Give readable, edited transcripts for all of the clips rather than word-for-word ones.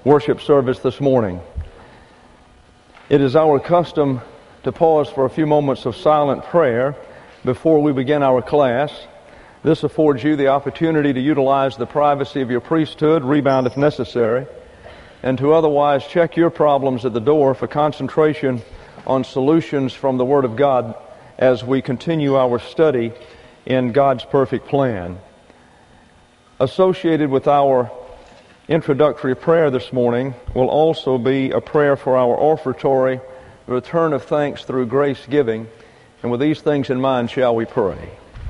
worship service this morning. It is our custom to pause for a few moments of silent prayer before we begin our class. This affords you the opportunity to utilize the privacy of your priesthood, rebound if necessary, and to otherwise check your problems at the door for concentration on solutions from the Word of God as we continue our study in God's perfect plan. Associated with our introductory prayer this morning will also be a prayer for our offertory, return of thanks through grace giving. And with these things in mind, shall we pray?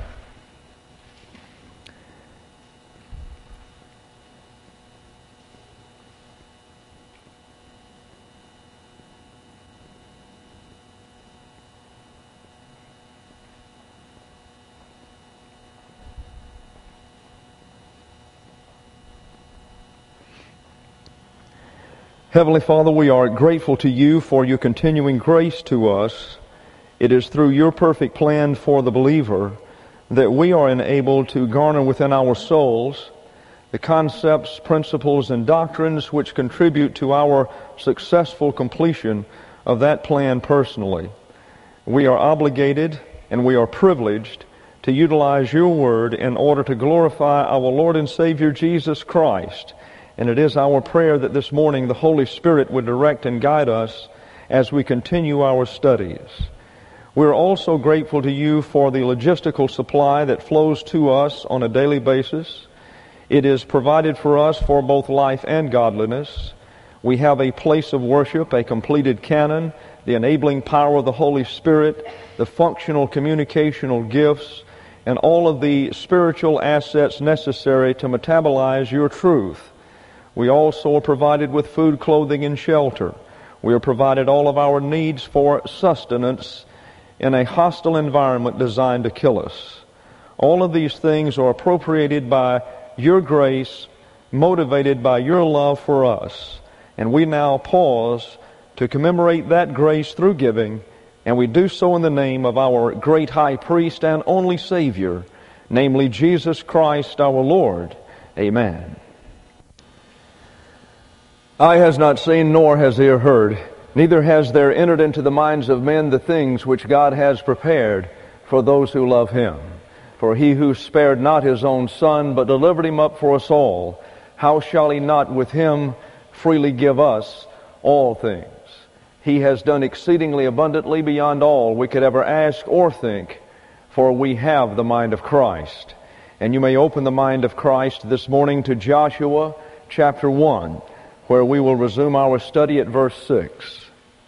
Heavenly Father, we are grateful to you for your continuing grace to us. It is through your perfect plan for the believer that we are enabled to garner within our souls the concepts, principles, and doctrines which contribute to our successful completion of that plan personally. We are obligated and we are privileged to utilize your word in order to glorify our Lord and Savior Jesus Christ. And it is our prayer that this morning the Holy Spirit would direct and guide us as we continue our studies. We're also grateful to you for the logistical supply that flows to us on a daily basis. It is provided for us for both life and godliness. We have a place of worship, a completed canon, the enabling power of the Holy Spirit, the functional communicational gifts, and all of the spiritual assets necessary to metabolize your truth. We also are provided with food, clothing, and shelter. We are provided all of our needs for sustenance in a hostile environment designed to kill us. All of these things are appropriated by your grace, motivated by your love for us. And we now pause to commemorate that grace through giving, and we do so in the name of our great high priest and only Savior, namely Jesus Christ our Lord. Amen. Eye has not seen, nor has ear heard, neither has there entered into the minds of men the things which God has prepared for those who love Him. For He who spared not His own Son, but delivered Him up for us all, how shall He not with Him freely give us all things? He has done exceedingly abundantly beyond all we could ever ask or think, for we have the mind of Christ. And you may open the mind of Christ this morning to Joshua chapter 1. Where we will resume our study at verse 6.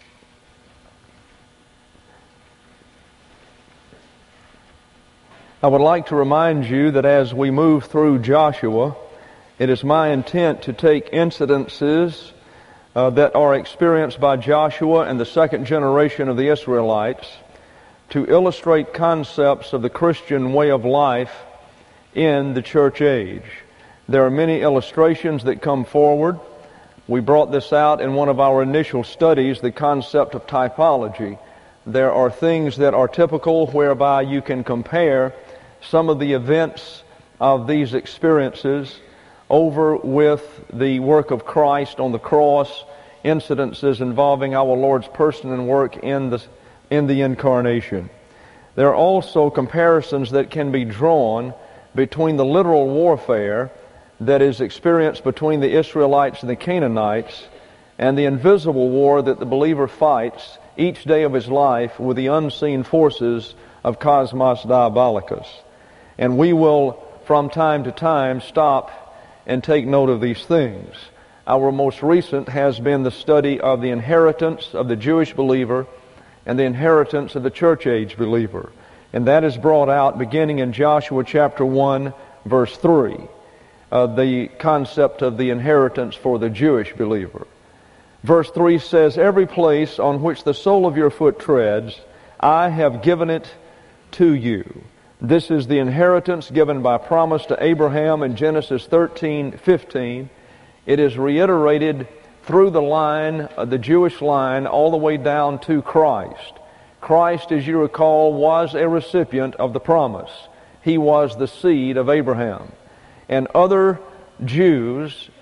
I would like to remind you that as we move through Joshua, it is my intent to take incidences that are experienced by Joshua and the second generation of the Israelites to illustrate concepts of the Christian way of life in the church age. There are many illustrations that come forward. We brought this out in one of our initial studies, the concept of typology. There are things that are typical whereby you can compare some of the events of these experiences over with the work of Christ on the cross, incidences involving our Lord's person and work in the incarnation. There are also comparisons that can be drawn between the literal warfare that is experienced between the Israelites and the Canaanites and the invisible war that the believer fights each day of his life with the unseen forces of Cosmos Diabolicus. And we will, from time to time, stop and take note of these things. Our most recent has been the study of the inheritance of the Jewish believer and the inheritance of the church age believer. And that is brought out beginning in Joshua chapter 1, verse 3. The concept of the inheritance for the Jewish believer. Verse 3 says, "Every place on which the sole of your foot treads, I have given it to you." This is the inheritance given by promise to Abraham in Genesis 13:15. It is reiterated through the line, the Jewish line, all the way down to Christ. Christ, as you recall, was a recipient of the promise. He was the seed of Abraham. And other Jews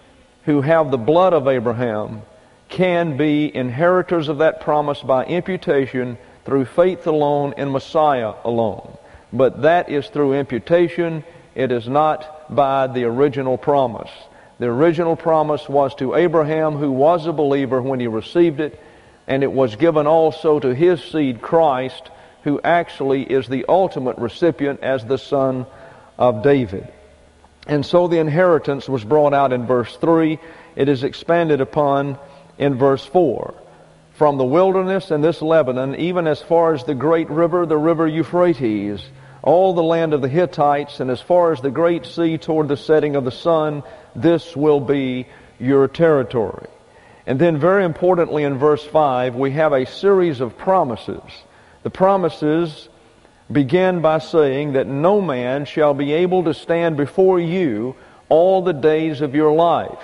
who have the blood of Abraham can be inheritors of that promise by imputation through faith alone in Messiah alone. But that is through imputation. It is not by the original promise. The original promise was to Abraham, who was a believer when he received it, and it was given also to his seed, Christ, who actually is the ultimate recipient as the son of David. And so the inheritance was brought out in verse 3. It is expanded upon in verse 4. From the wilderness and this Lebanon, even as far as the great river, the river Euphrates, all the land of the Hittites, and as far as the great sea toward the setting of the sun, this will be your territory. And then very importantly in verse 5, we have a series of promises. The promises begin by saying that no man shall be able to stand before you all the days of your life.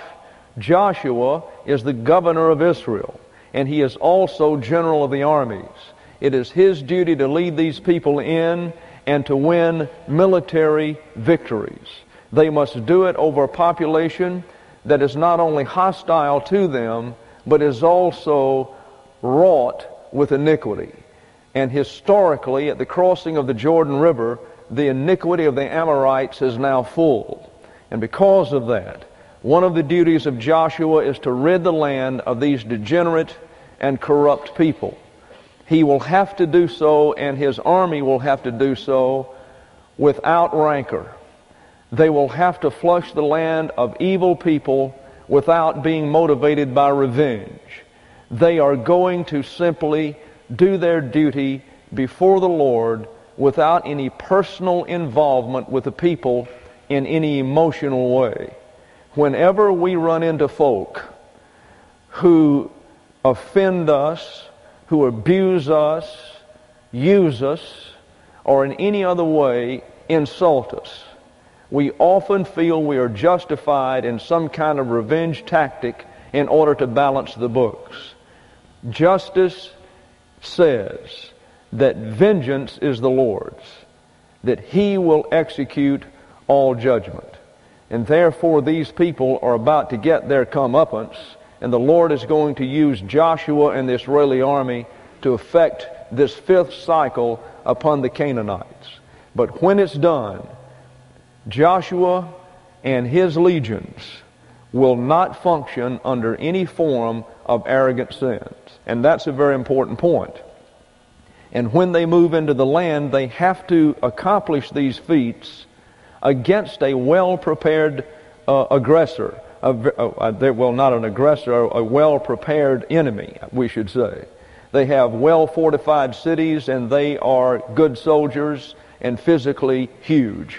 Joshua is the governor of Israel, and he is also general of the armies. It is his duty to lead these people in and to win military victories. They must do it over a population that is not only hostile to them, but is also wrought with iniquity. And historically, at the crossing of the Jordan River, the iniquity of the Amorites is now full. And because of that, one of the duties of Joshua is to rid the land of these degenerate and corrupt people. He will have to do so, and his army will have to do so without rancor. They will have to flush the land of evil people without being motivated by revenge. They are going to simply do their duty before the Lord without any personal involvement with the people in any emotional way. Whenever we run into folk who offend us, who abuse us, use us, or in any other way insult us, we often feel we are justified in some kind of revenge tactic in order to balance the books. Justice says that vengeance is the Lord's, that He will execute all judgment. And therefore these people are about to get their comeuppance, and the Lord is going to use Joshua and the Israeli army to effect this fifth cycle upon the Canaanites. But when it's done, Joshua and his legions will not function under any form of arrogant sins. And that's a very important point. And when they move into the land, they have to accomplish these feats against a well-prepared aggressor. Well, not an aggressor, a well-prepared enemy, we should say. They have well-fortified cities, and they are good soldiers and physically huge.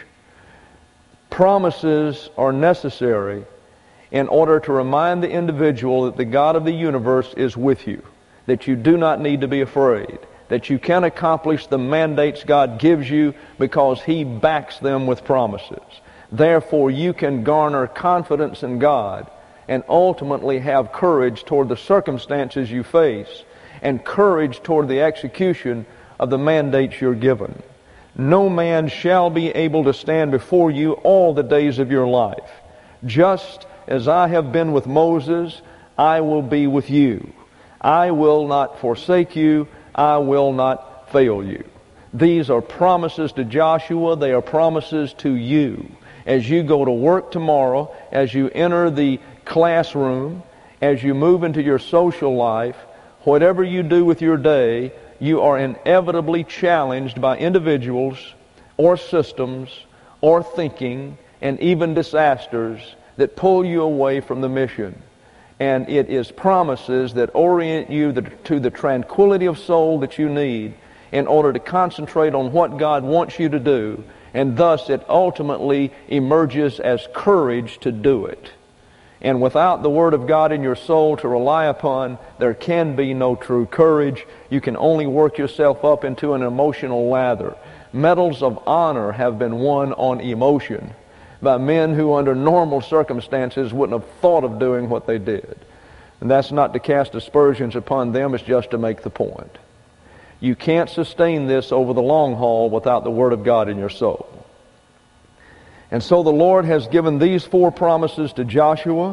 Promises are necessary in order to remind the individual that the God of the universe is with you, that you do not need to be afraid, that you can accomplish the mandates God gives you because He backs them with promises. Therefore, you can garner confidence in God and ultimately have courage toward the circumstances you face and courage toward the execution of the mandates you're given. No man shall be able to stand before you all the days of your life. Just as I have been with Moses, I will be with you. I will not forsake you. I will not fail you. These are promises to Joshua. They are promises to you. As you go to work tomorrow, as you enter the classroom, as you move into your social life, whatever you do with your day, you are inevitably challenged by individuals or systems or thinking and even disasters that pull you away from the mission. And it is promises that orient you to the tranquility of soul that you need in order to concentrate on what God wants you to do. And thus it ultimately emerges as courage to do it. And without the Word of God in your soul to rely upon, there can be no true courage. You can only work yourself up into an emotional lather. Medals of honor have been won on emotion by men who under normal circumstances wouldn't have thought of doing what they did. And that's not to cast aspersions upon them, it's just to make the point. You can't sustain this over the long haul without the Word of God in your soul. And so the Lord has given these four promises to Joshua,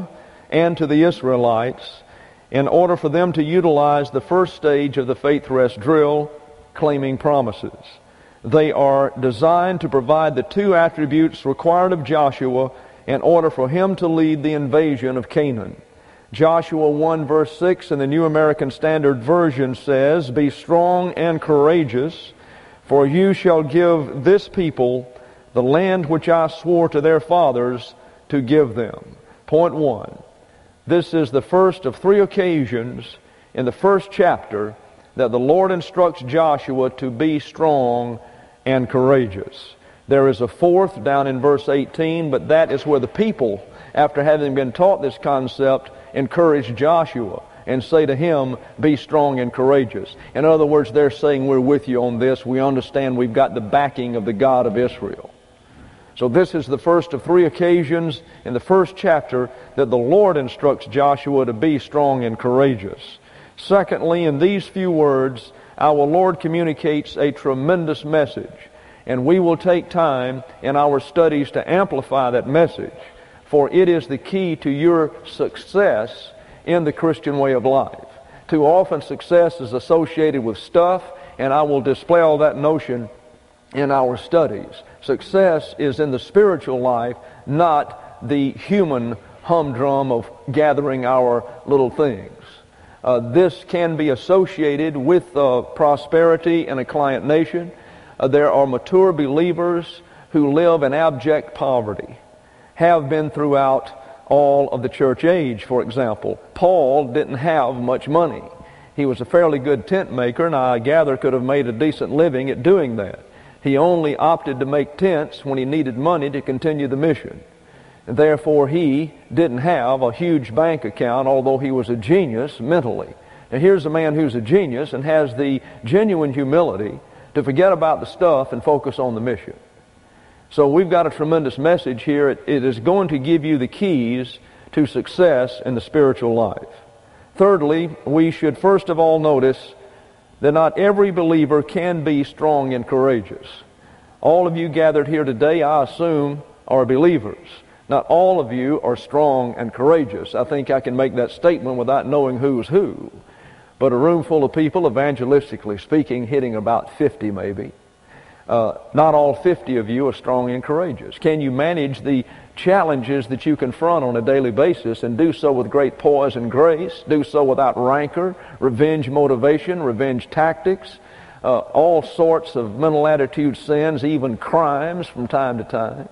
and to the Israelites in order for them to utilize the first stage of the faith rest drill, claiming promises. They are designed to provide the two attributes required of Joshua in order for him to lead the invasion of Canaan. Joshua 1 verse 6 in the New American Standard Version says, "Be strong and courageous, for you shall give this people the land which I swore to their fathers to give them." Point one. This is the first of three occasions in the first chapter that the Lord instructs Joshua to be strong and courageous. There is a fourth down in verse 18, but that is where the people, after having been taught this concept, encourage Joshua and say to him, "Be strong and courageous." In other words, they're saying, "We're with you on this. We understand we've got the backing of the God of Israel." So this is the first of three occasions in the first chapter that the Lord instructs Joshua to be strong and courageous. Secondly, in these few words, our Lord communicates a tremendous message, and we will take time in our studies to amplify that message, for it is the key to your success in the Christian way of life. Too often success is associated with stuff, and I will display all that notion in our studies. Success is in the spiritual life, not the human humdrum of gathering our little things. This can be associated with prosperity in a client nation. There are mature believers who live in abject poverty, have been throughout all of the church age. For example, Paul didn't have much money. He was a fairly good tent maker, and I gather could have made a decent living at doing that. He only opted to make tents when he needed money to continue the mission. And therefore, he didn't have a huge bank account, although he was a genius mentally. Now, here's a man who's a genius and has the genuine humility to forget about the stuff and focus on the mission. So we've got a tremendous message here. It is going to give you the keys to success in the spiritual life. Thirdly, we should first of all notice that not every believer can be strong and courageous. All of you gathered here today, I assume, are believers. Not all of you are strong and courageous. I think I can make that statement without knowing who's who. But a room full of people, evangelistically speaking, hitting about 50 maybe, not all 50 of you are strong and courageous. Can you manage the challenges that you confront on a daily basis and do so with great poise and grace, do so without rancor, revenge motivation, revenge tactics, all sorts of mental attitude sins, even crimes from time to time?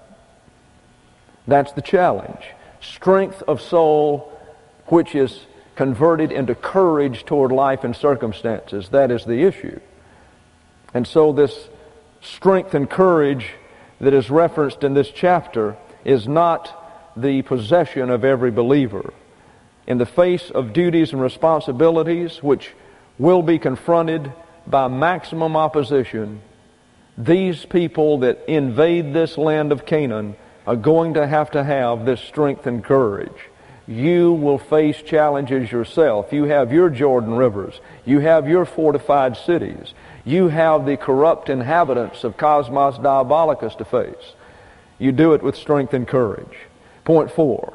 That's the challenge. Strength of soul, which is converted into courage toward life and circumstances. That is the issue. And so this strength and courage that is referenced in this chapter is not the possession of every believer. In the face of duties and responsibilities which will be confronted by maximum opposition, these people that invade this land of Canaan are going to have this strength and courage. You will face challenges yourself. You have your Jordan rivers. You have your fortified cities. You have the corrupt inhabitants of Cosmos Diabolicus to face. You do it with strength and courage. Point 4.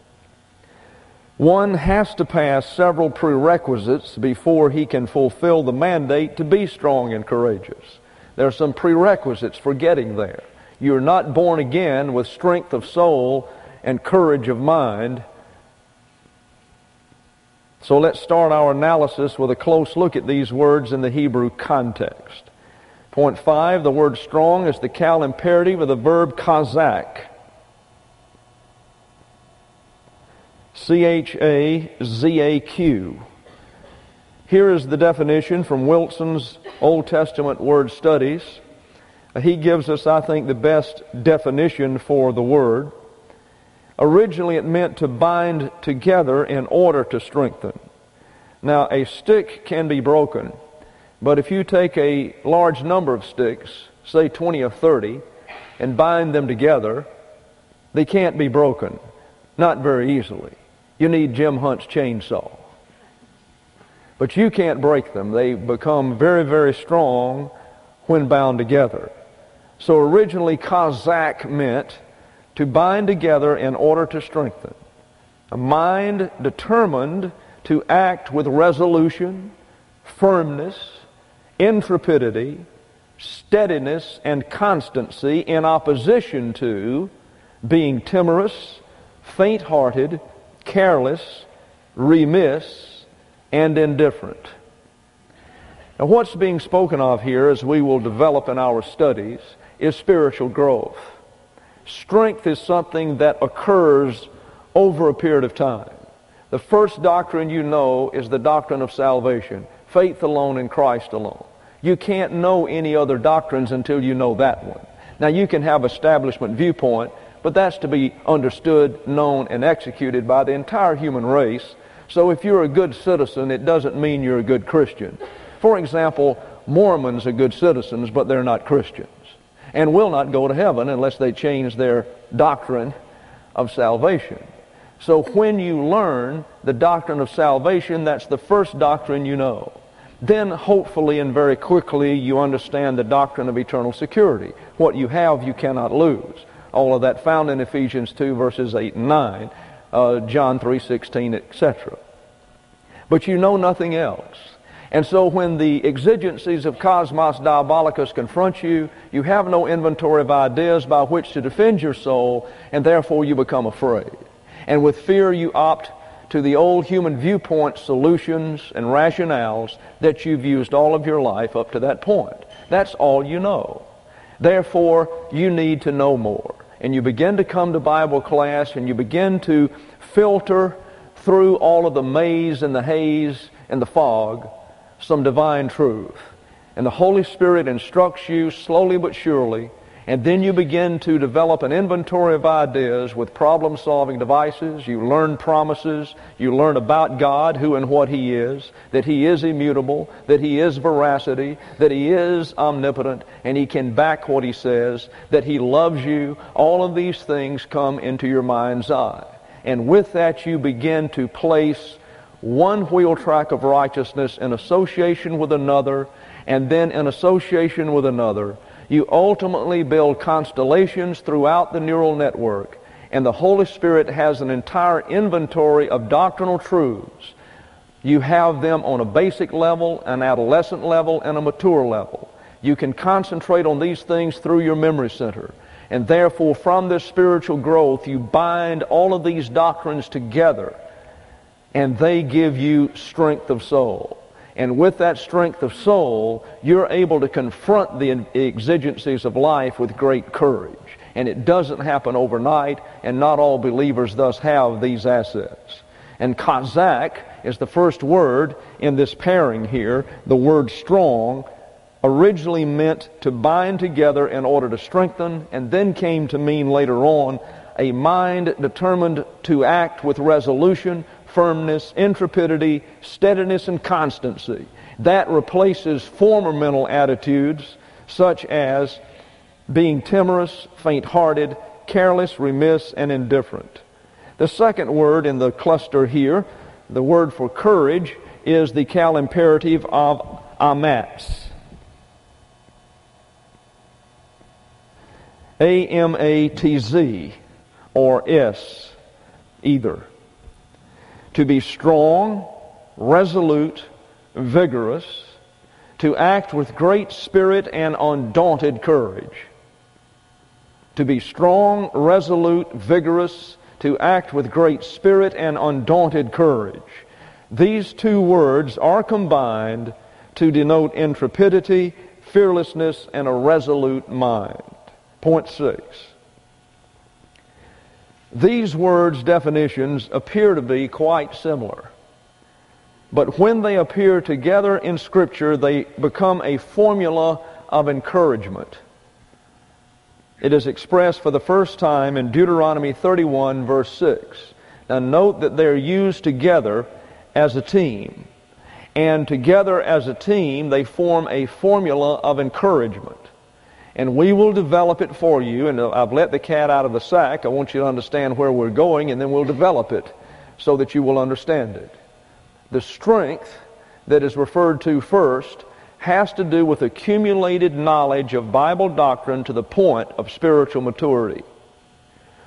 One has to pass several prerequisites before he can fulfill the mandate to be strong and courageous. There are some prerequisites for getting there. You're not born again with strength of soul and courage of mind. So let's start our analysis with a close look at these words in the Hebrew context. Point 5, the word strong is the cal imperative of the verb chazak. C-H-A-Z-A-Q. Here is the definition from Wilson's Old Testament Word Studies. He gives us, I think, the best definition for the word. Originally, it meant to bind together in order to strengthen. Now, a stick can be broken, but if you take a large number of sticks, say 20 or 30, and bind them together, they can't be broken, not very easily. You need Jim Hunt's chainsaw. But you can't break them. They become very, very strong when bound together. So originally, chazak meant to bind together in order to strengthen. A mind determined to act with resolution, firmness, intrepidity, steadiness, and constancy in opposition to being timorous, faint-hearted, careless, remiss, and indifferent. Now, what's being spoken of here, as we will develop in our studies, is spiritual growth. Strength is something that occurs over a period of time. The first doctrine you know is the doctrine of salvation, faith alone in Christ alone. You can't know any other doctrines until you know that one. Now, you can have establishment viewpoint, but that's to be understood, known, and executed by the entire human race. So if you're a good citizen, it doesn't mean you're a good Christian. For example, Mormons are good citizens, but they're not Christians, and will not go to heaven unless they change their doctrine of salvation. So when you learn the doctrine of salvation, that's the first doctrine you know. Then hopefully and very quickly you understand the doctrine of eternal security. What you have, you cannot lose. All of that found in Ephesians 2 verses 8 and 9, John 3:16, etc. But you know nothing else. And so when the exigencies of Cosmos Diabolicus confront you, you have no inventory of ideas by which to defend your soul, and therefore you become afraid. And with fear you opt to the old human viewpoint solutions and rationales that you've used all of your life up to that point. That's all you know. Therefore, you need to know more. And you begin to come to Bible class and you begin to filter through all of the maze and the haze and the fog some divine truth. And the Holy Spirit instructs you slowly but surely, and then you begin to develop an inventory of ideas with problem-solving devices. You learn promises. You learn about God, who and what He is, that He is immutable, that He is veracity, that He is omnipotent, and He can back what He says, that He loves you. All of these things come into your mind's eye. And with that you begin to place one wheel track of righteousness in association with another, and then in association with another. You ultimately build constellations throughout the neural network, and the Holy Spirit has an entire inventory of doctrinal truths. You have them on a basic level, an adolescent level, and a mature level. You can concentrate on these things through your memory center. And therefore, from this spiritual growth, you bind all of these doctrines together, and they give you strength of soul. And with that strength of soul, you're able to confront the exigencies of life with great courage. And it doesn't happen overnight, and not all believers thus have these assets. And Kazak is the first word in this pairing here. The word strong originally meant to bind together in order to strengthen, and then came to mean later on a mind determined to act with resolution, firmness, intrepidity, steadiness, and constancy. That replaces former mental attitudes such as being timorous, faint-hearted, careless, remiss, and indifferent. The second word in the cluster here, the word for courage, is the Cal imperative of amatz. A-M-A-T-Z or S, either. To be strong, resolute, vigorous, to act with great spirit and undaunted courage. To be strong, resolute, vigorous, to act with great spirit and undaunted courage. These two words are combined to denote intrepidity, fearlessness, and a resolute mind. Point 6. These words' definitions appear to be quite similar. But when they appear together in Scripture, they become a formula of encouragement. It is expressed for the first time in Deuteronomy 31, verse 6. Now note that they're used together as a team. And together as a team, they form a formula of encouragement. And we will develop it for you. And I've let the cat out of the sack. I want you to understand where we're going, and then we'll develop it so that you will understand it. The strength that is referred to first has to do with accumulated knowledge of Bible doctrine to the point of spiritual maturity.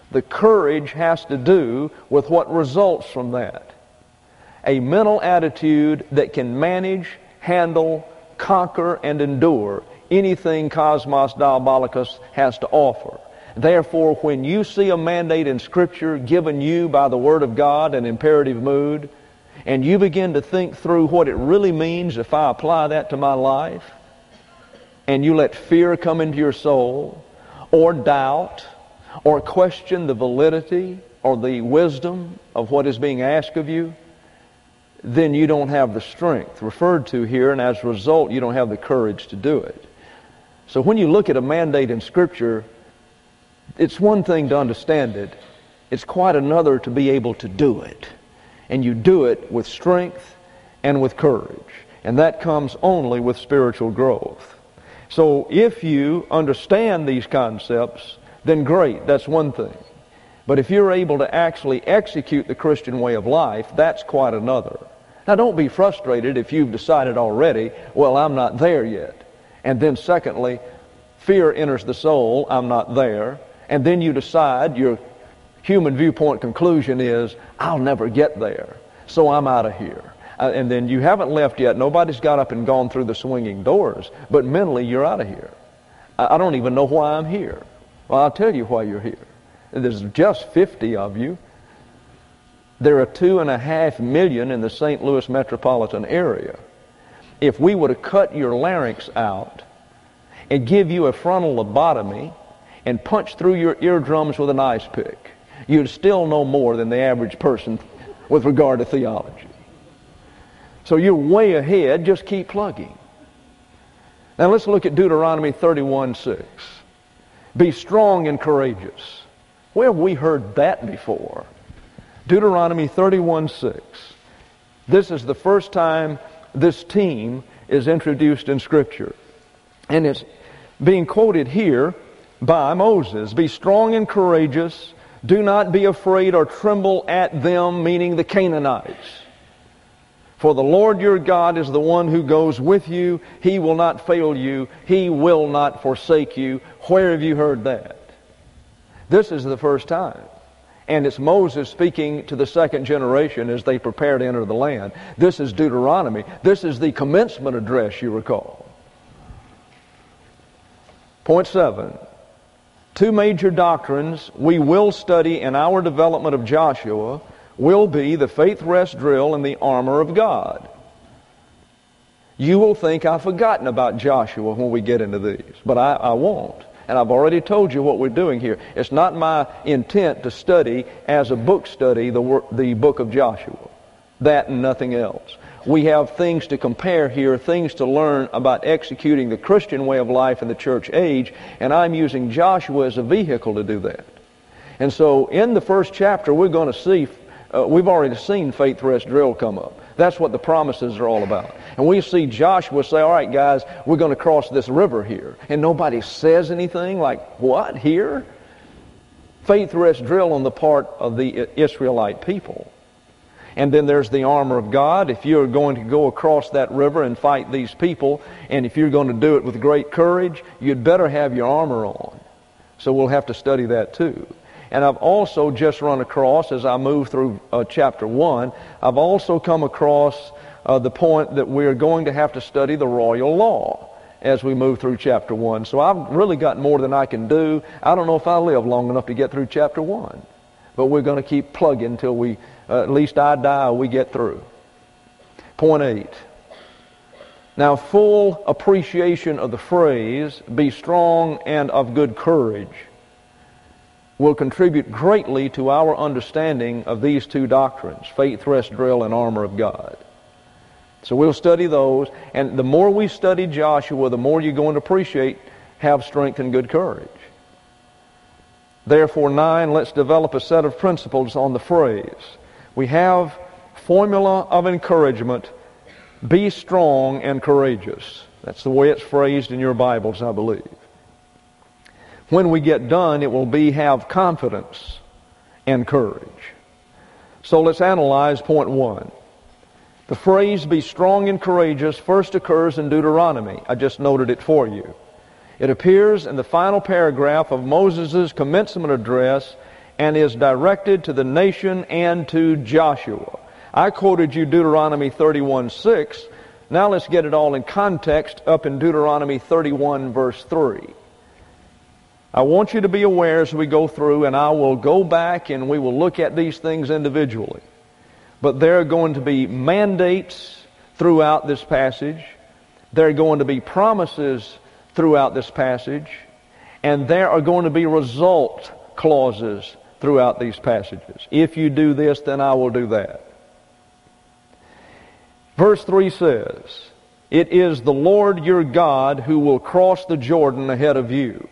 The courage has to do with what results from that. A mental attitude that can manage, handle, conquer, and endure anything Cosmos Diabolicus has to offer. Therefore, when you see a mandate in Scripture given you by the Word of God, an imperative mood, and you begin to think through what it really means if I apply that to my life, and you let fear come into your soul, or doubt, or question the validity or the wisdom of what is being asked of you, then you don't have the strength referred to here, and as a result, you don't have the courage to do it. So when you look at a mandate in Scripture, it's one thing to understand it. It's quite another to be able to do it. And you do it with strength and with courage. And that comes only with spiritual growth. So if you understand these concepts, then great, that's one thing. But if you're able to actually execute the Christian way of life, that's quite another. Now don't be frustrated if you've decided already, well, I'm not there yet. And then secondly, fear enters the soul, I'm not there. And then you decide, your human viewpoint conclusion is, I'll never get there, so I'm out of here. And then you haven't left yet. Nobody's got up and gone through the swinging doors, but mentally you're out of here. I don't even know why I'm here. Well, I'll tell you why you're here. There's just 50 of you. There are 2.5 million in the St. Louis metropolitan area. If we were to cut your larynx out and give you a frontal lobotomy and punch through your eardrums with an ice pick, you'd still know more than the average person with regard to theology. So you're way ahead, just keep plugging. Now let's look at Deuteronomy 31:6. Be strong and courageous. Where have we heard that before? Deuteronomy 31:6. This is the first time this team is introduced in Scripture. And it's being quoted here by Moses. Be strong and courageous. Do not be afraid or tremble at them, meaning the Canaanites. For the Lord your God is the one who goes with you. He will not fail you. He will not forsake you. Where have you heard that? This is the first time. And it's Moses speaking to the second generation as they prepare to enter the land. This is Deuteronomy. This is the commencement address, you recall. Point 7. Two major doctrines we will study in our development of Joshua will be the faith rest drill and the armor of God. You will think I've forgotten about Joshua when we get into these, but I won't. And I've already told you what we're doing here. It's not my intent to study as a book study the book of Joshua. That and nothing else. We have things to compare here, things to learn about executing the Christian way of life in the church age, and I'm using Joshua as a vehicle to do that. And so in the first chapter, we're going to see, we've already seen faith rest drill come up. That's what the promises are all about. And we see Joshua say, all right, guys, we're going to cross this river here. And nobody says anything like, what, here? Faith rest drill on the part of the Israelite people. And then there's the armor of God. If you're going to go across that river and fight these people, and if you're going to do it with great courage, you'd better have your armor on. So we'll have to study that too. And I've also just run across, as I move through chapter 1, I've also come across the point that we're going to have to study the royal law as we move through chapter 1. So I've really got more than I can do. I don't know if I live long enough to get through chapter 1. But we're going to keep plugging until we, at least I die, or we get through. Point 8. Now, full appreciation of the phrase, be strong and of good courage, will contribute greatly to our understanding of these two doctrines, faith rest drill and armor of God. So we'll study those, and the more we study Joshua, the more you're going to appreciate, have strength and good courage. Therefore, 9, let's develop a set of principles on the phrase. We have formula of encouragement, be strong and courageous. That's the way it's phrased in your Bibles, I believe. When we get done, it will be have confidence and courage. So let's analyze point 1. The phrase be strong and courageous first occurs in Deuteronomy. I just noted it for you. It appears in the final paragraph of Moses' commencement address and is directed to the nation and to Joshua. I quoted you Deuteronomy 31:6. Now let's get it all in context up in Deuteronomy 31 verse 3. I want you to be aware as we go through, and I will go back and we will look at these things individually. But there are going to be mandates throughout this passage. There are going to be promises throughout this passage. And there are going to be result clauses throughout these passages. If you do this, then I will do that. Verse 3 says, "It is the Lord your God who will cross the Jordan ahead of you."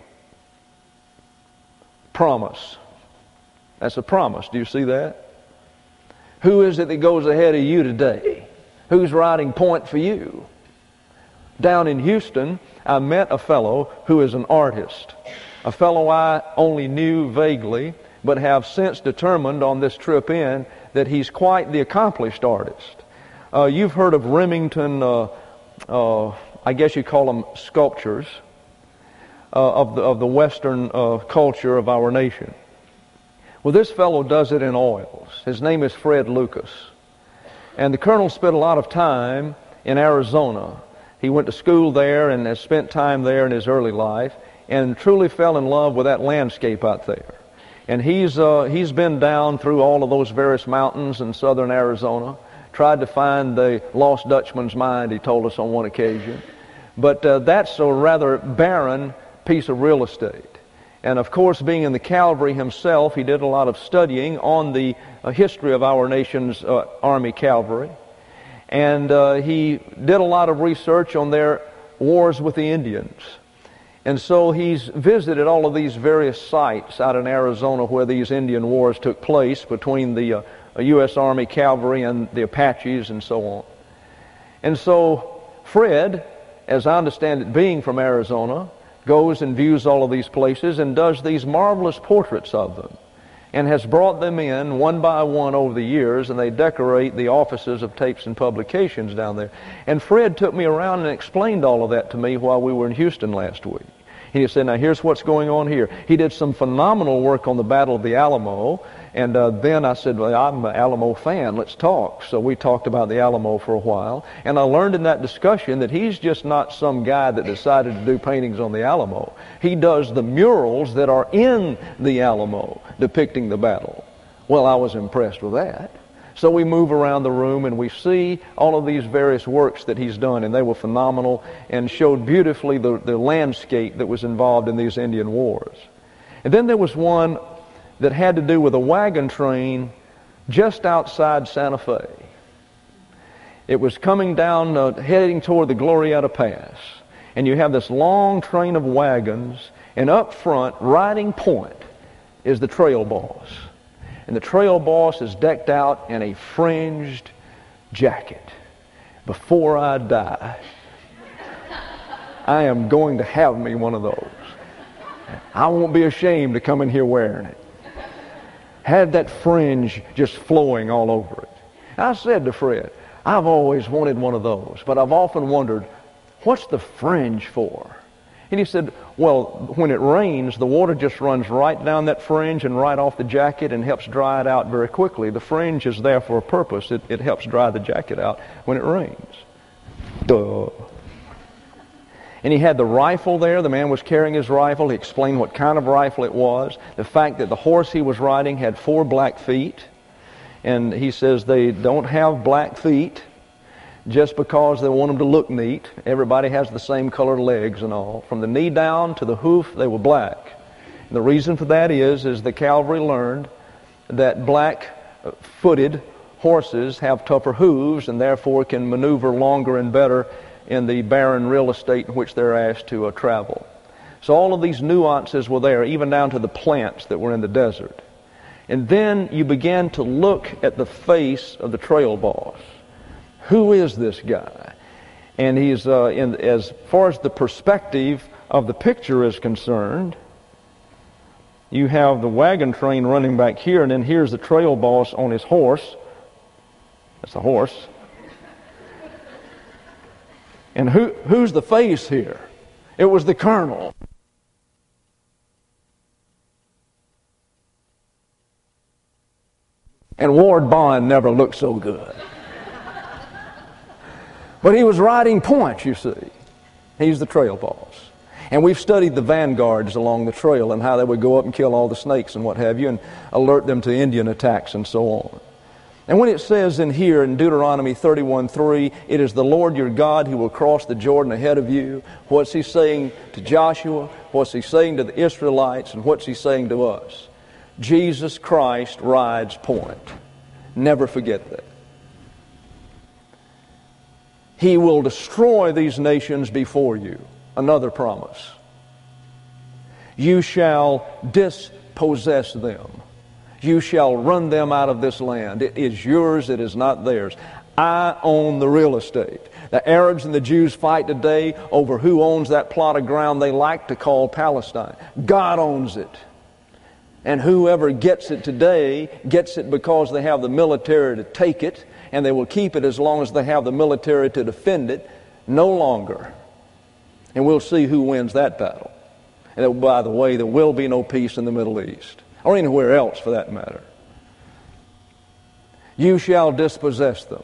Promise. That's a promise. Do you see that? Who is it that goes ahead of you today? Who's riding point for you? Down in Houston, I met a fellow who is an artist. A fellow I only knew vaguely, but have since determined on this trip in that he's quite the accomplished artist. You've heard of Remington, I guess you call them sculptures, of the Western culture of our nation. Well, this fellow does it in oils. His name is Fred Lucas. And the Colonel spent a lot of time in Arizona. He went to school there and has spent time there in his early life and truly fell in love with that landscape out there. And he's been down through all of those various mountains in southern Arizona, tried to find the lost Dutchman's mind, he told us on one occasion. But that's a rather barren piece of real estate. And of course, being in the cavalry himself, he did a lot of studying on the history of our nation's Army cavalry. And he did a lot of research on their wars with the Indians. And so he's visited all of these various sites out in Arizona where these Indian wars took place between the U.S. Army cavalry and the Apaches and so on. And so Fred, as I understand it, being from Arizona, goes and views all of these places and does these marvelous portraits of them and has brought them in one by one over the years, and they decorate the offices of Tapes and Publications down there. And Fred took me around and explained all of that to me while we were in Houston last week. He said, now here's what's going on here. He did some phenomenal work on the Battle of the Alamo, and then I said, well, I'm an Alamo fan, let's talk. So we talked about the Alamo for a while, and I learned in that discussion that he's just not some guy that decided to do paintings on the Alamo. He does the murals that are in the Alamo depicting the battle. Well, I was impressed with that. So we move around the room and we see all of these various works that he's done, and they were phenomenal and showed beautifully the landscape that was involved in these Indian wars. And then there was one that had to do with a wagon train just outside Santa Fe. It was coming down, heading toward the Glorieta Pass. And you have this long train of wagons, and up front, riding point, is the trail boss. And the trail boss is decked out in a fringed jacket. Before I die, I am going to have me one of those. I won't be ashamed to come in here wearing it. Had that fringe just flowing all over it. I said to Fred, I've always wanted one of those, but I've often wondered, what's the fringe for? And he said, well, when it rains, the water just runs right down that fringe and right off the jacket and helps dry it out very quickly. The fringe is there for a purpose. It helps dry the jacket out when it rains. Duh. And he had the rifle there. The man was carrying his rifle. He explained what kind of rifle it was. The fact that the horse he was riding had 4 black feet. And he says they don't have black feet just because they want them to look neat. Everybody has the same colored legs and all. From the knee down to the hoof, they were black. And the reason for that is the cavalry learned that black-footed horses have tougher hooves and therefore can maneuver longer and better in the barren real estate in which they're asked to travel. So all of these nuances were there, even down to the plants that were in the desert. And then you began to look at the face of the trail boss. Who is this guy? And he's, as far as the perspective of the picture is concerned, you have the wagon train running back here, and then here's the trail boss on his horse. That's a horse. And who's the face here? It was the colonel. And Ward Bond never looked so good. But he was riding points, you see. He's the trail boss. And we've studied the vanguards along the trail and how they would go up and kill all the snakes and what have you and alert them to Indian attacks and so on. And when it says in here in Deuteronomy 31:3, it is the Lord your God who will cross the Jordan ahead of you. What's he saying to Joshua? What's he saying to the Israelites? And what's he saying to us? Jesus Christ rides point. Never forget that. He will destroy these nations before you. Another promise. You shall dispossess them. You shall run them out of this land. It is yours, it is not theirs. I own the real estate. The Arabs and the Jews fight today over who owns that plot of ground they like to call Palestine. God owns it. And whoever gets it today gets it because they have the military to take it, and they will keep it as long as they have the military to defend it, no longer. And we'll see who wins that battle. And by the way, there will be no peace in the Middle East, or anywhere else for that matter. You shall dispossess them.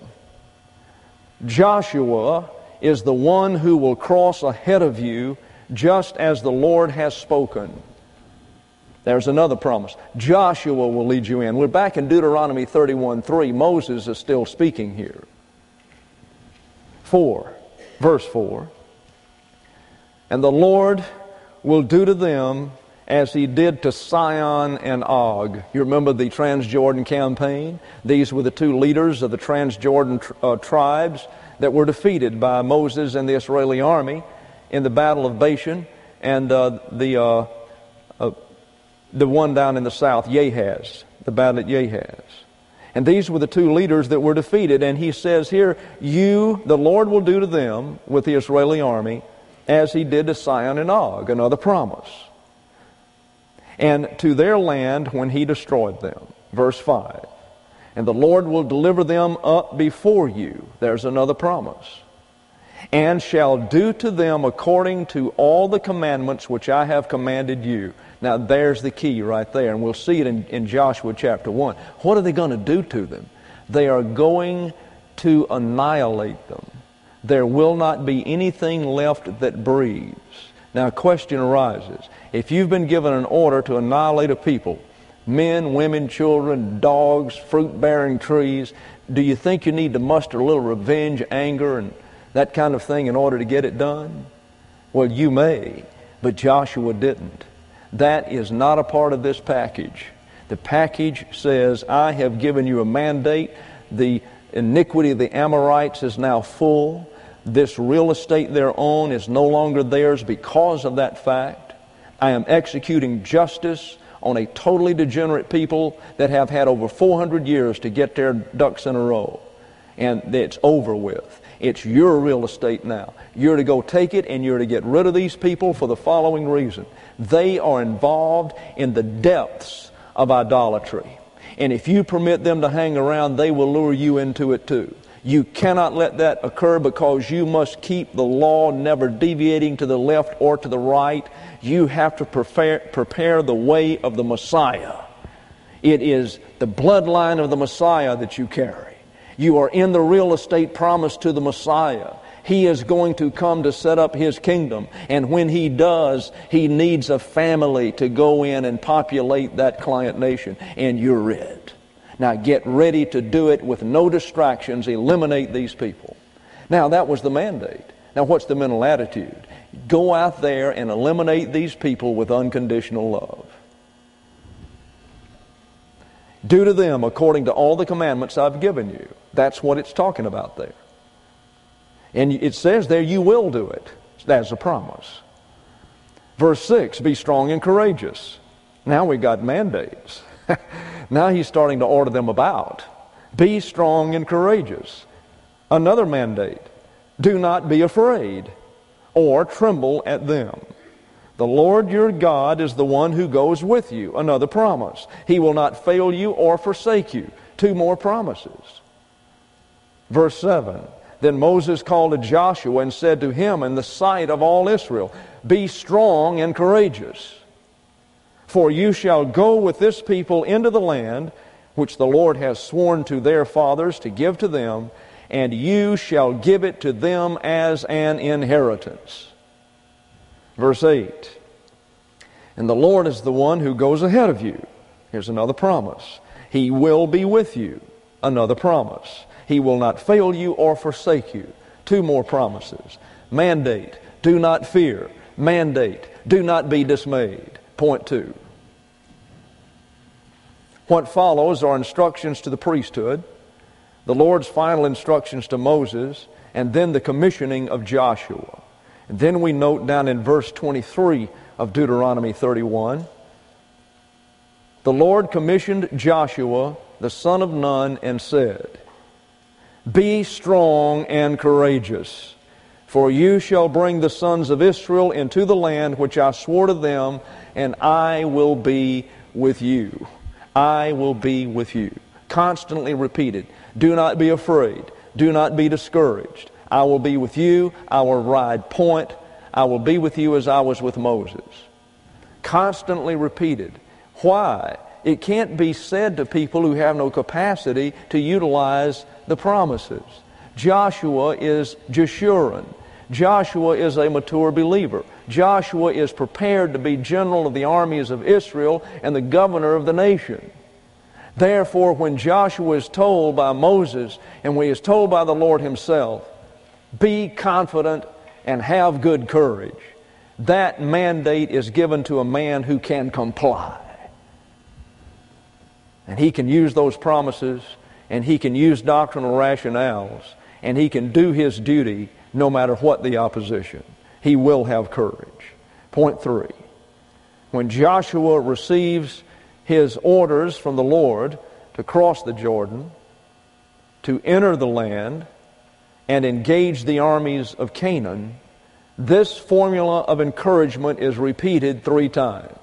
Joshua is the one who will cross ahead of you just as the Lord has spoken. There's another promise. Joshua will lead you in. We're back in Deuteronomy 31:3. Moses is still speaking here. Verse 4. And the Lord will do to them as he did to Sihon and Og. You remember the Transjordan campaign? These were the two leaders of the Transjordan tribes that were defeated by Moses and the Israeli army in the Battle of Bashan, and the one down in the south, Jahaz, the battle at Jahaz. And these were the two leaders that were defeated. And he says here, the Lord will do to them with the Israeli army as he did to Sihon and Og, another promise. And to their land when he destroyed them. Verse 5. And the Lord will deliver them up before you. There's another promise. And shall do to them according to all the commandments which I have commanded you. Now there's the key right there, and we'll see it in Joshua chapter 1. What are they going to do to them? They are going to annihilate them. There will not be anything left that breathes. Now a question arises. If you've been given an order to annihilate a people, men, women, children, dogs, fruit-bearing trees, do you think you need to muster a little revenge, anger, and that kind of thing in order to get it done? Well, you may, but Joshua didn't. That is not a part of this package. The package says, I have given you a mandate. The iniquity of the Amorites is now full. This real estate they own is no longer theirs because of that fact. I am executing justice on a totally degenerate people that have had over 400 years to get their ducks in a row. And it's over with. It's your real estate now. You're to go take it, and you're to get rid of these people for the following reason. They are involved in the depths of idolatry. And if you permit them to hang around, they will lure you into it too. You cannot let that occur because you must keep the law never deviating to the left or to the right. You have to prepare the way of the Messiah. It is the bloodline of the Messiah that you carry. You are in the real estate promised to the Messiah. He is going to come to set up His kingdom. And when He does, He needs a family to go in and populate that client nation. And you're it. Now get ready to do it with no distractions. Eliminate these people. Now that was the mandate. Now what's the mental attitude? Go out there and eliminate these people with unconditional love. Do to them according to all the commandments I've given you. That's what it's talking about there. And it says there, you will do it. That's a promise. Verse 6, be strong and courageous. Now we've got mandates. Now he's starting to order them about. Be strong and courageous. Another mandate. Do not be afraid or tremble at them. The Lord your God is the one who goes with you. Another promise. He will not fail you or forsake you. Two more promises. Verse 7. Then Moses called to Joshua and said to him in the sight of all Israel, be strong and courageous, for you shall go with this people into the land which the Lord has sworn to their fathers to give to them, and you shall give it to them as an inheritance. Verse 8, and the Lord is the one who goes ahead of you. Here's another promise. He will be with you. Another promise. He will not fail you or forsake you. Two more promises. Mandate, do not fear. Mandate, do not be dismayed. Point 2. What follows are instructions to the priesthood, the Lord's final instructions to Moses, and then the commissioning of Joshua. And then we note down in verse 23 of Deuteronomy 31, the Lord commissioned Joshua, the son of Nun, and said, be strong and courageous, for you shall bring the sons of Israel into the land which I swore to them, and I will be with you. I will be with you. Constantly repeated. Do not be afraid. Do not be discouraged. I will be with you. I will ride point. I will be with you as I was with Moses. Constantly repeated. Why? It can't be said to people who have no capacity to utilize the promises. Joshua is Jeshurun. Joshua is a mature believer. Joshua is prepared to be general of the armies of Israel and the governor of the nation. Therefore, when Joshua is told by Moses and when he is told by the Lord himself, be confident and have good courage, that mandate is given to a man who can comply. And he can use those promises, and he can use doctrinal rationales, and he can do his duty no matter what the opposition. He will have courage. Point 3. When Joshua receives his orders from the Lord to cross the Jordan, to enter the land, and engage the armies of Canaan, this formula of encouragement is repeated 3 times.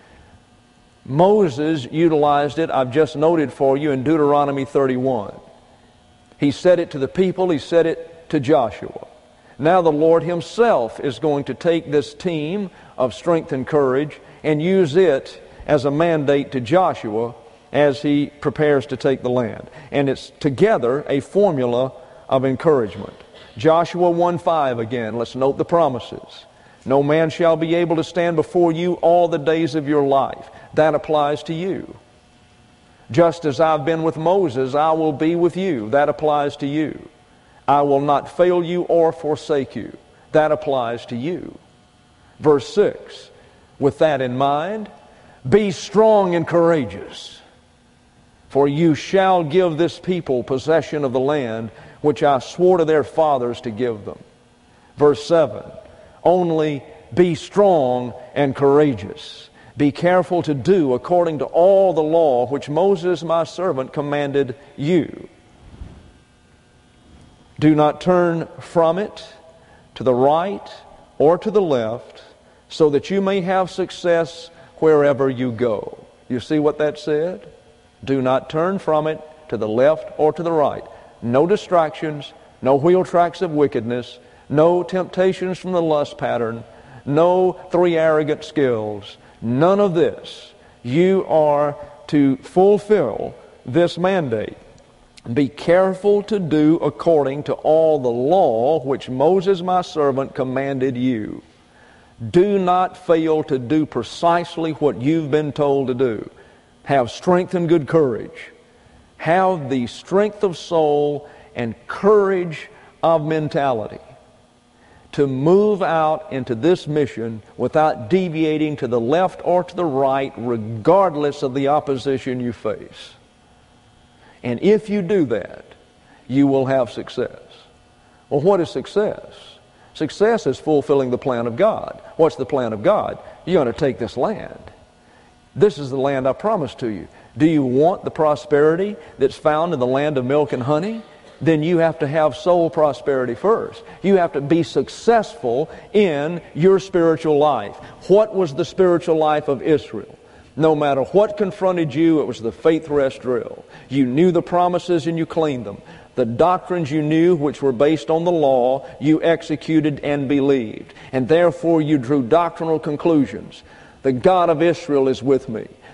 Moses utilized it, I've just noted for you, in Deuteronomy 31. He said it to the people, he said it to Joshua. Now the Lord himself is going to take this team of strength and courage and use it as a mandate to Joshua as he prepares to take the land. And it's together a formula of encouragement. Joshua 1:5 again, let's note the promises. No man shall be able to stand before you all the days of your life. That applies to you. Just as I've been with Moses, I will be with you. That applies to you. I will not fail you or forsake you. That applies to you. Verse 6, with that in mind, be strong and courageous, for you shall give this people possession of the land which I swore to their fathers to give them. Verse 7, only be strong and courageous. Be careful to do according to all the law which Moses my servant commanded you. Do not turn from it to the right or to the left, so that you may have success wherever you go. You see what that said? Do not turn from it to the left or to the right. No distractions, no wheel tracks of wickedness, no temptations from the lust pattern, no 3 arrogant skills. None of this. You are to fulfill this mandate. Be careful to do according to all the law which Moses my servant commanded you. Do not fail to do precisely what you've been told to do. Have strength and good courage. Have the strength of soul and courage of mentality to move out into this mission without deviating to the left or to the right, regardless of the opposition you face. And if you do that, you will have success. Well, what is success? Success is fulfilling the plan of God. What's the plan of God? You're going to take this land. This is the land I promised to you. Do you want the prosperity that's found in the land of milk and honey? Then you have to have soul prosperity first. You have to be successful in your spiritual life. What was the spiritual life of Israel? No matter what confronted you, it was the faith rest drill. You knew the promises and you claimed them. The doctrines you knew, which were based on the law, you executed and believed. And therefore you drew doctrinal conclusions. The God of Israel is with me.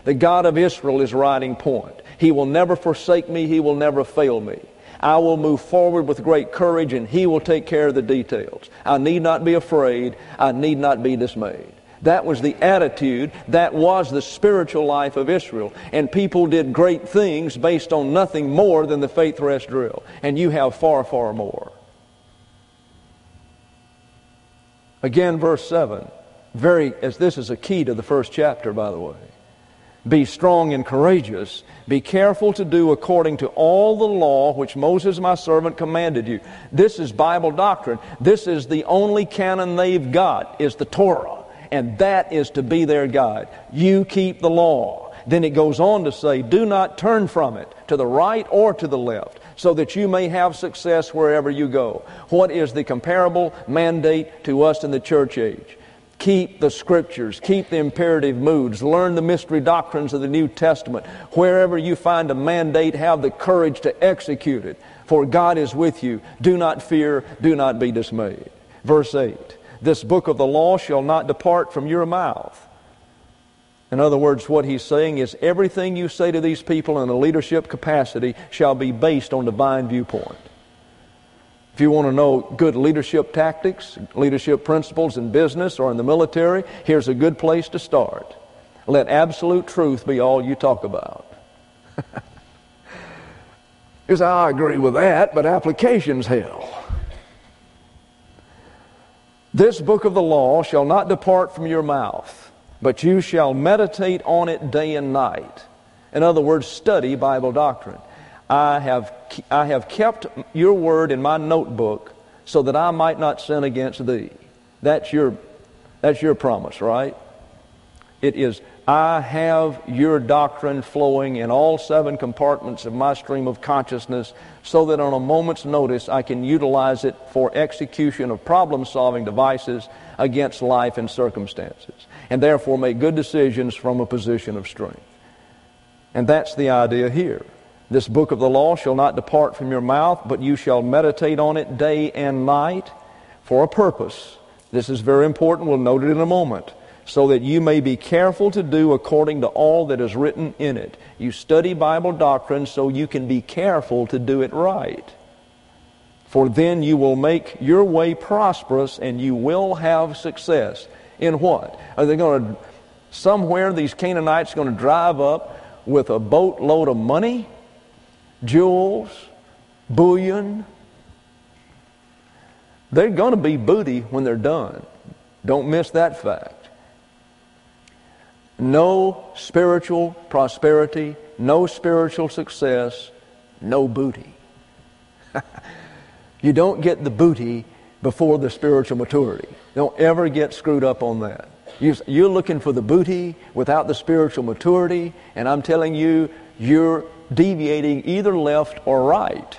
The God of Israel is riding point. He will never forsake me. He will never fail me. I will move forward with great courage, and He will take care of the details. I need not be afraid. I need not be dismayed. That was the attitude, that was the spiritual life of Israel. And people did great things based on nothing more than the faith rest drill. And you have far, far more. Again, verse 7. As this is a key to the first chapter, by the way. Be strong and courageous. Be careful to do according to all the law which Moses my servant commanded you. This is Bible doctrine. This is the only canon they've got, is the Torah. And that is to be their guide. You keep the law. Then it goes on to say, do not turn from it to the right or to the left, so that you may have success wherever you go. What is the comparable mandate to us in the church age? Keep the Scriptures, keep the imperative moods, learn the mystery doctrines of the New Testament. Wherever you find a mandate, have the courage to execute it. For God is with you. Do not fear, do not be dismayed. Verse 8, this book of the law shall not depart from your mouth. In other words, what he's saying is everything you say to these people in a leadership capacity shall be based on divine viewpoint. If you want to know good leadership tactics, leadership principles in business or in the military, here's a good place to start. Let absolute truth be all you talk about. You say, I agree with that, but application's hell. This book of the law shall not depart from your mouth, but you shall meditate on it day and night. In other words, study Bible doctrine. I have kept your word in my notebook so that I might not sin against thee. That's your promise, right? It is, I have your doctrine flowing in all 7 compartments of my stream of consciousness so that on a moment's notice I can utilize it for execution of problem-solving devices against life and circumstances, and therefore make good decisions from a position of strength. And that's the idea here. This book of the law shall not depart from your mouth, but you shall meditate on it day and night for a purpose. This is very important. We'll note it in a moment. So that you may be careful to do according to all that is written in it. You study Bible doctrine so you can be careful to do it right. For then you will make your way prosperous and you will have success. In what? Are they going to, somewhere these Canaanites are going to drive up with a boatload of money, jewels, bullion? They're going to be booty when they're done. Don't miss that fact. No spiritual prosperity, no spiritual success, no booty. You don't get the booty before the spiritual maturity. Don't ever get screwed up on that. You're looking for the booty without the spiritual maturity, and I'm telling you, you're deviating either left or right.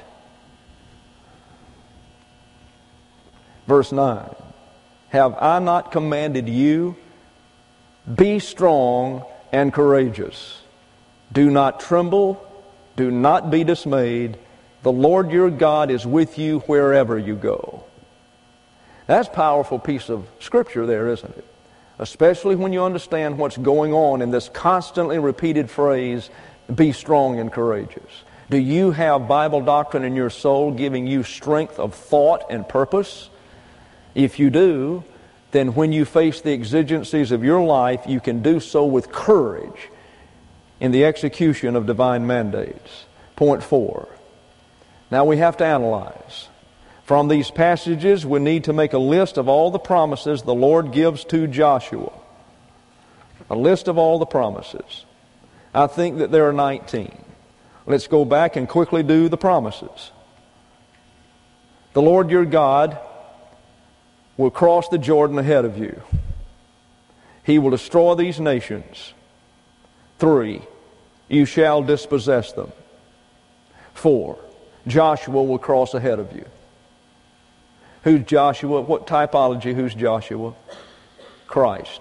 Verse 9, have I not commanded you? Be strong and courageous. Do not tremble. Do not be dismayed. The Lord your God is with you wherever you go. That's a powerful piece of Scripture there, isn't it? Especially when you understand what's going on in this constantly repeated phrase, be strong and courageous. Do you have Bible doctrine in your soul giving you strength of thought and purpose? If you do, then when you face the exigencies of your life, you can do so with courage in the execution of divine mandates. Point 4. Now we have to analyze. From these passages, we need to make a list of all the promises the Lord gives to Joshua. A list of all the promises. I think that there are 19. Let's go back and quickly do the promises. The Lord your God will cross the Jordan ahead of you. He will destroy these nations. 3, you shall dispossess them. 4, Joshua will cross ahead of you. Who's Joshua? What typology? Who's Joshua? Christ.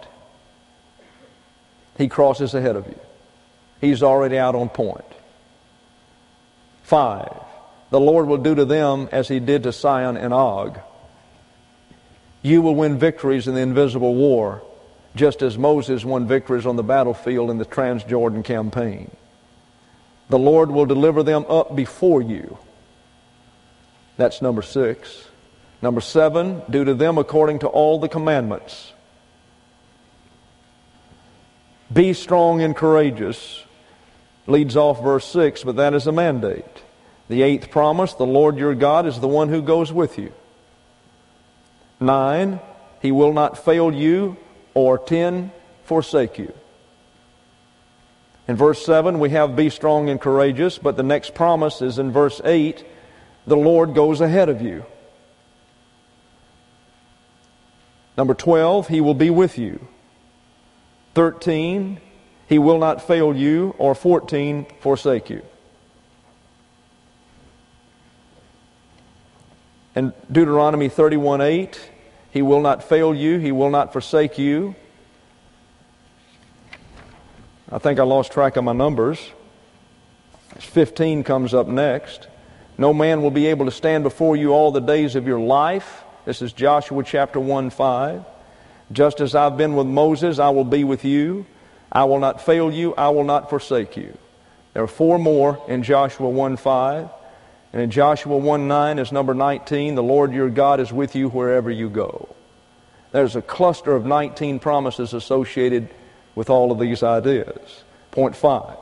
He crosses ahead of you. He's already out on point. 5, the Lord will do to them as He did to Sihon and Og. You will win victories in the invisible war just as Moses won victories on the battlefield in the Transjordan campaign. The Lord will deliver them up before you. That's number 6. Number 7, do to them according to all the commandments. Be strong and courageous leads off verse 6, but that is a mandate. The 8th promise, the Lord your God is the one who goes with you. 9, He will not fail you, or 10, forsake you. In verse 7, we have be strong and courageous, but the next promise is in verse 8, the Lord goes ahead of you. Number 12, He will be with you. 13, He will not fail you, or 14, forsake you. In Deuteronomy 31:8, He will not fail you, He will not forsake you. I think I lost track of my numbers. 15 comes up next. No man will be able to stand before you all the days of your life. This is Joshua chapter 1:5. Just as I've been with Moses, I will be with you. I will not fail you, I will not forsake you. There are 4 more in Joshua 1:5. And in Joshua 1:9 is number 19, the Lord your God is with you wherever you go. There's a cluster of 19 promises associated with all of these ideas. Point 5.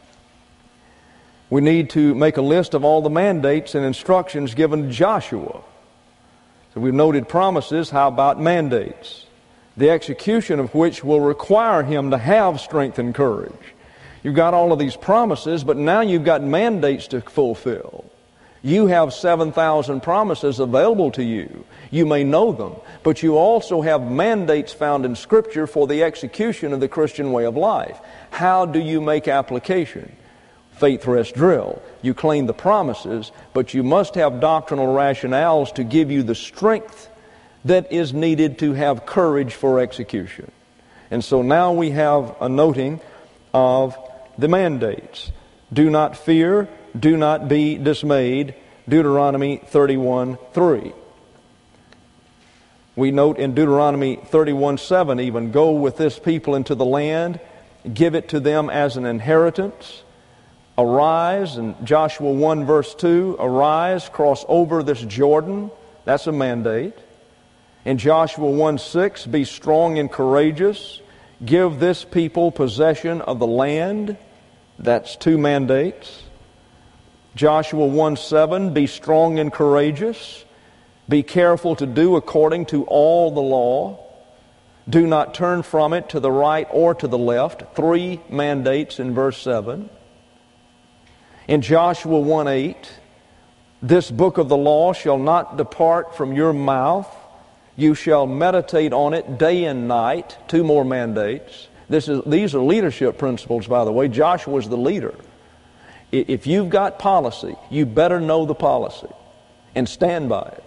We need to make a list of all the mandates and instructions given to Joshua. So we've noted promises. How about mandates? The execution of which will require him to have strength and courage. You've got all of these promises, but now you've got mandates to fulfill. You have 7,000 promises available to you. You may know them, but you also have mandates found in Scripture for the execution of the Christian way of life. How do you make application? Faith rest drill. You claim the promises, but you must have doctrinal rationales to give you the strength that is needed to have courage for execution. And so now we have a noting of the mandates. Do not fear, do not be dismayed, Deuteronomy 31:3. We note in Deuteronomy 31:7 even, go with this people into the land, give it to them as an inheritance. Arise, in Joshua 1 verse 2, arise, cross over this Jordan. That's a mandate. In Joshua 1:6, be strong and courageous. Give this people possession of the land. That's 2 mandates. Joshua 1:7, be strong and courageous. Be careful to do according to all the law. Do not turn from it to the right or to the left. 3 mandates in verse 7. In Joshua 1:8, this book of the law shall not depart from your mouth. You shall meditate on it day and night. 2 more mandates. These are leadership principles, by the way. Joshua's the leader. If you've got policy, you better know the policy and stand by it.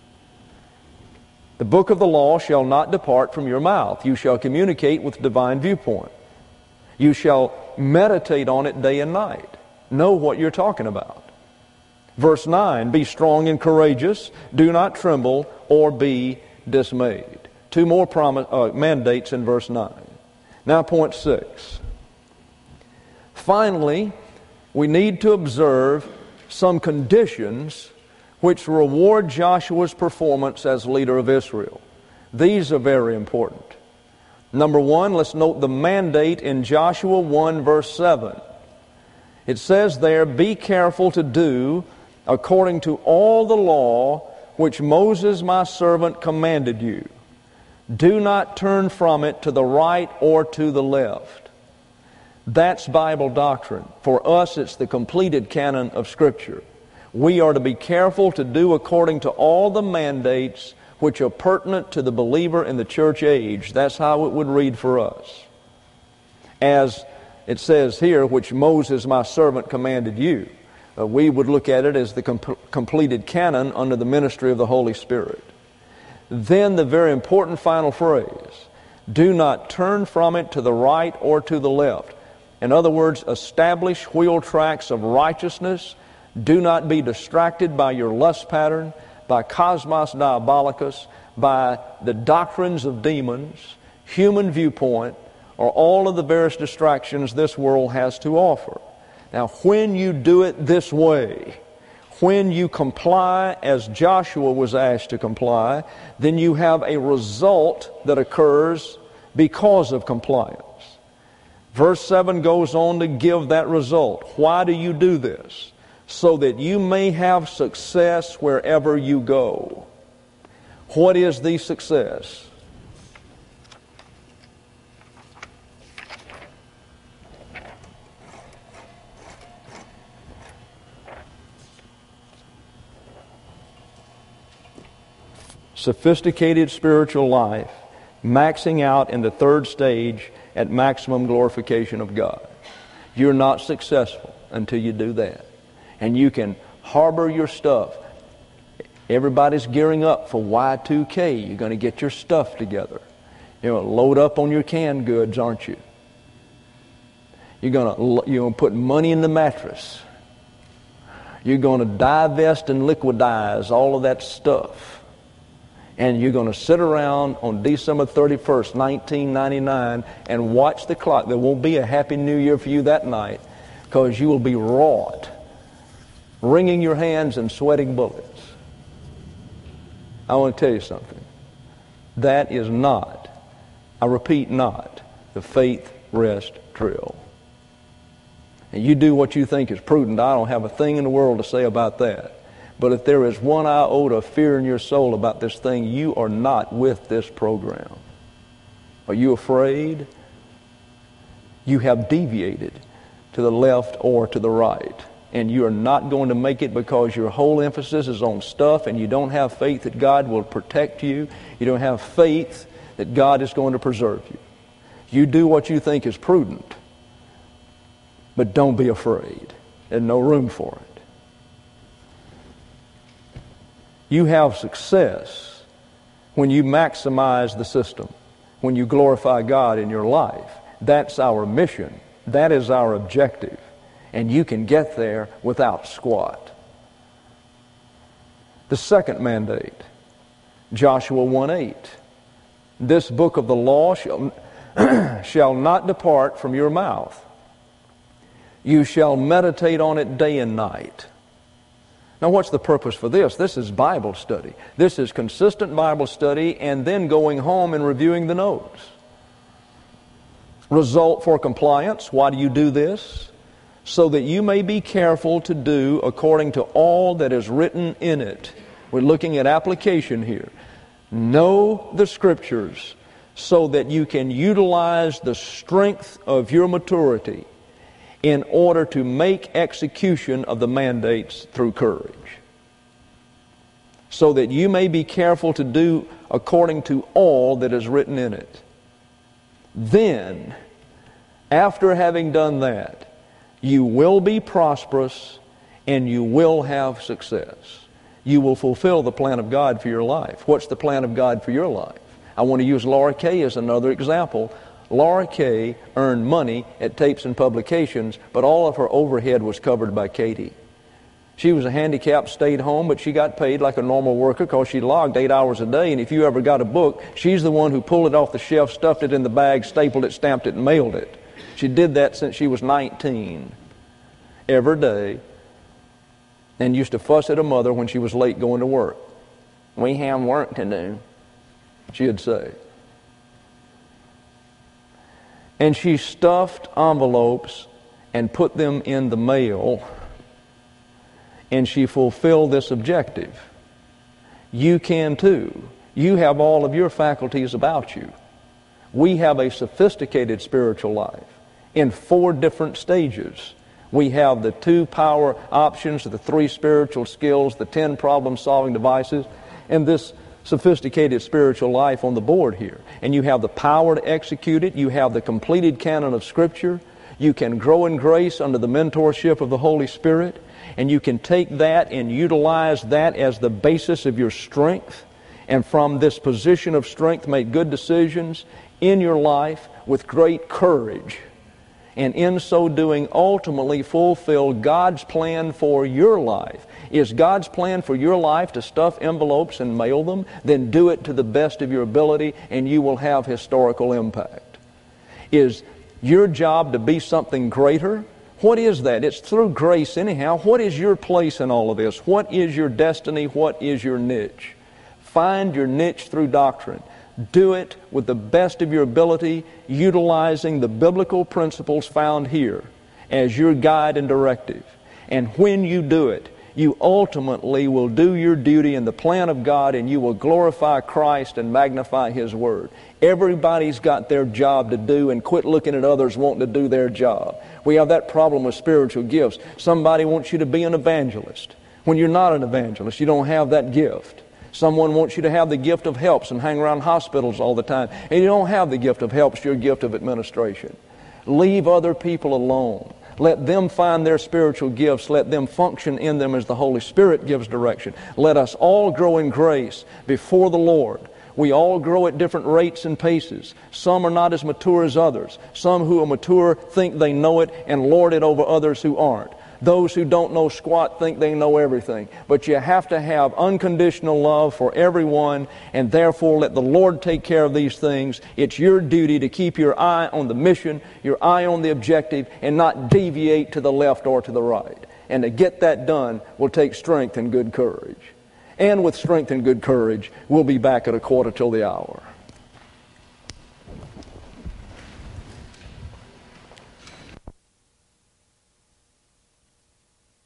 The book of the law shall not depart from your mouth. You shall communicate with divine viewpoint. You shall meditate on it day and night. Know what you're talking about. Verse 9, be strong and courageous. Do not tremble or be dismayed. 2 more mandates in verse 9. Now point 6. Finally, we need to observe some conditions which reward Joshua's performance as leader of Israel. These are very important. Number 1, let's note the mandate in Joshua 1 verse 7. It says there, be careful to do according to all the law which Moses my servant commanded you. Do not turn from it to the right or to the left. That's Bible doctrine. For us, it's the completed canon of Scripture. We are to be careful to do according to all the mandates which are pertinent to the believer in the church age. That's how it would read for us. As it says here, which Moses my servant commanded you. We would look at it as the completed canon under the ministry of the Holy Spirit. Then the very important final phrase, do not turn from it to the right or to the left. In other words, establish wheel tracks of righteousness. Do not be distracted by your lust pattern, by cosmos diabolicus, by the doctrines of demons. human viewpoint, or all of the various distractions this world has to offer. Now, when you do it this way, when you comply as Joshua was asked to comply, then you have a result that occurs because of compliance. Verse 7 goes on to give that result. Why do you do this? So that you may have success wherever you go. What is the success? Sophisticated spiritual life, maxing out in the third stage at maximum glorification of God. You're not successful until you do that. And you can harbor your stuff. Everybody's gearing up for Y2K. You're going to get your stuff together. You're going to load up on your canned goods, aren't you? You're going to put money in the mattress. You're going to divest and liquidize all of that stuff. And you're going to sit around on December 31st, 1999, and watch the clock. There won't be a Happy New Year for you that night, because you will be wrought, wringing your hands and sweating bullets. I want to tell you something. That is not, I repeat, not the faith rest drill. And you do what you think is prudent. I don't have a thing in the world to say about that. But if there is one iota of fear in your soul about this thing, you are not with this program. Are you afraid? You have deviated to the left or to the right. And you are not going to make it because your whole emphasis is on stuff, and you don't have faith that God will protect you. You don't have faith that God is going to preserve you. You do what you think is prudent, but don't be afraid. There's no room for it. You have success when you maximize the system, when you glorify God in your life. That's our mission. That is our objective. And you can get there without squat. The second mandate, Joshua 1:8. This book of the law shall not depart from your mouth. You shall meditate on it day and night. Now, what's the purpose for this? This is Bible study. This is consistent Bible study, and then going home and reviewing the notes. Result for compliance. Why do you do this? So that you may be careful to do according to all that is written in it. We're looking at application here. Know the Scriptures so that you can utilize the strength of your maturity in order to make execution of the mandates through courage. So that you may be careful to do according to all that is written in it. Then, after having done that, you will be prosperous and you will have success. You will fulfill the plan of God for your life. What's the plan of God for your life? I want to use Laura Kay as another example. Laura Kay earned money at Tapes and Publications, but all of her overhead was covered by Katie. She was a handicapped, stayed home, but she got paid like a normal worker because she logged 8 hours a day, and if you ever got a book, she's the one who pulled it off the shelf, stuffed it in the bag, stapled it, stamped it, and mailed it. She did that since she was 19, every day, and used to fuss at her mother when she was late going to work. "We have work to do," she'd say. And she stuffed envelopes and put them in the mail, and she fulfilled this objective. You can too. You have all of your faculties about you. We have a sophisticated spiritual life in 4 different stages. We have the 2 power options, the 3 spiritual skills, the 10 problem-solving devices, and this sophisticated spiritual life on the board here. And you have the power to execute it. You have the completed canon of Scripture. You can grow in grace under the mentorship of the Holy Spirit. And you can take that and utilize that as the basis of your strength. And from this position of strength, make good decisions in your life with great courage. and in so doing ultimately fulfill God's plan for your life. Is God's plan for your life to stuff envelopes and mail them? Then do it to the best of your ability and you will have historical impact. Is your job to be something greater? What is that? It's through grace anyhow. What is your place in all of this? What is your destiny? What is your niche? Find your niche through doctrine. Do it with the best of your ability, utilizing the biblical principles found here as your guide and directive. And when you do it, you ultimately will do your duty in the plan of God, and you will glorify Christ and magnify His Word. Everybody's got their job to do, and quit looking at others wanting to do their job. We have that problem with spiritual gifts. Somebody wants you to be an evangelist. When you're not an evangelist, you don't have that gift. Someone wants you to have the gift of helps and hang around hospitals all the time, and you don't have the gift of helps, your gift of administration. Leave other people alone. Let them find their spiritual gifts. Let them function in them as the Holy Spirit gives direction. Let us all grow in grace before the Lord. We all grow at different rates and paces. Some are not as mature as others. Some who are mature think they know it and lord it over others who aren't. Those who don't know squat think they know everything. But you have to have unconditional love for everyone, and therefore let the Lord take care of these things. It's your duty to keep your eye on the mission, your eye on the objective, and not deviate to the left or to the right. And to get that done will take strength and good courage. And with strength and good courage, we'll be back at 1:15 till the hour.